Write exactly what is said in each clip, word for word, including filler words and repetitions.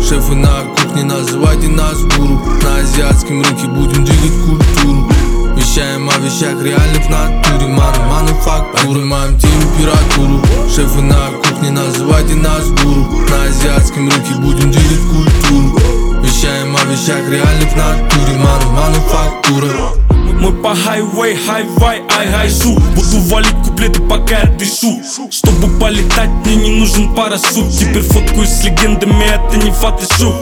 Шефы на кухне, называйте нас гуру. На азиатском рынке будем двигать культуру. Вещаем о вещах реальных в натуре. Ману, мануфактура, поднимаем температуру. Шефы на кухне, называйте нас гуру. На азиатском рынке будем двигать культуру. Вещаем о вещах реальных в натуре. Ману, мануфактура. Мы по хайвей, хай-вай, ай-гай-шу. Буду валить куплеты, пока я дышу. Чтобы полетать, мне не нужен парашют. Теперь фоткаюсь с легендами, это не фотошоп.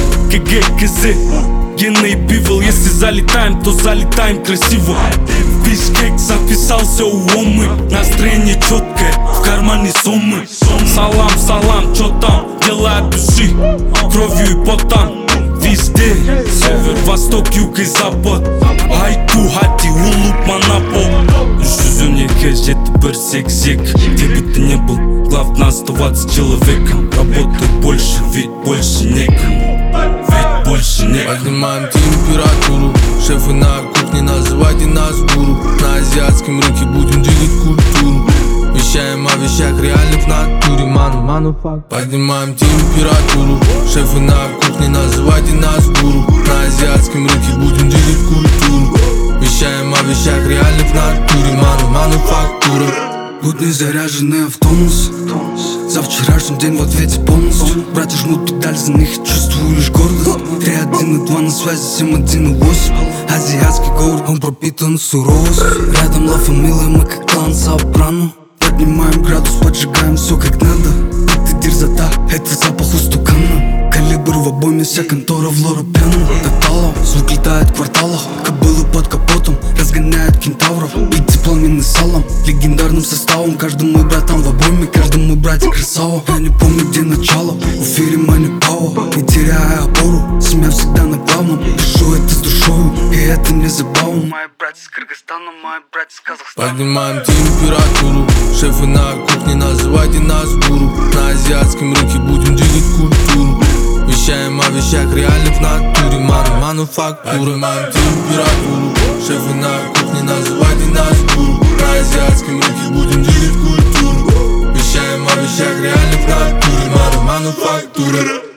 КГ, КЗ, Гена и Бивол. Если залетаем, то залетаем красиво. В Бишкек записался у Омы. Настроение четкое, в кармане суммы. Салам, салам, чё там? Дела от души, кровью и потом. Везде, север, восток, юг и запад. Айту, хати, улуп, монопол. Жүзүнеке жети бир сексек. Где бы ты ни был, главное оставаться человеком. Работай больше, ведь больше некому. Ведь больше некому. Поднимаем температуру. Шефы на кухне, называйте нас гуру. На азиатском рынке будем двигать культуру. Вещаем о вещах реальных в натуре. Ману, мануфактура, поднимаем температуру. Шефы на кухне, называйте нас гуру. На азиатском рынке будем двигать культуру. Вещаем о вещах реальных в натуре. Ману, мануфактура. Будни заряженные в тонус. За вчерашний день в ответе полностью. Братья жмут педаль, за них чувствую лишь гордость. Три, один и два на связи, семь, один и восемь. Азиатский город, он пропитан суровостью. Рядом ла фамилия, мы как клан Сопрано. Поднимаем градус, поджигаем все как надо. Это дерзота, это запах устукана. Калибр в обойме, вся контора в лора пьяна. Каталог, звук летает в кварталах. Кобылы под капотом, разгоняют кентавров. Пиццы пламенный салом, легендарным составом. Каждый мой братан в обойме, каждый мой братик красава. Я не помню, где начало, в эфире мани пауа. Не теряя опору, семья всегда на главном. Пишу это с душою, и это не забавно. Мои братья с Кыргызстана, мои братья с Казахстана. Поднимаем температуру. Шефы на кухне, называйте нас гуру. На азиатском рынке будем двигать культуру. Вещаем о вещах реальных в натуре. Ману, мануфактура, поднимаем температуру. Шефы на кухне, называйте нас гуру. На азиатском рынке будем двигать культуру. Вещаем о вещах реальных в натуре. Ману, мануфактура.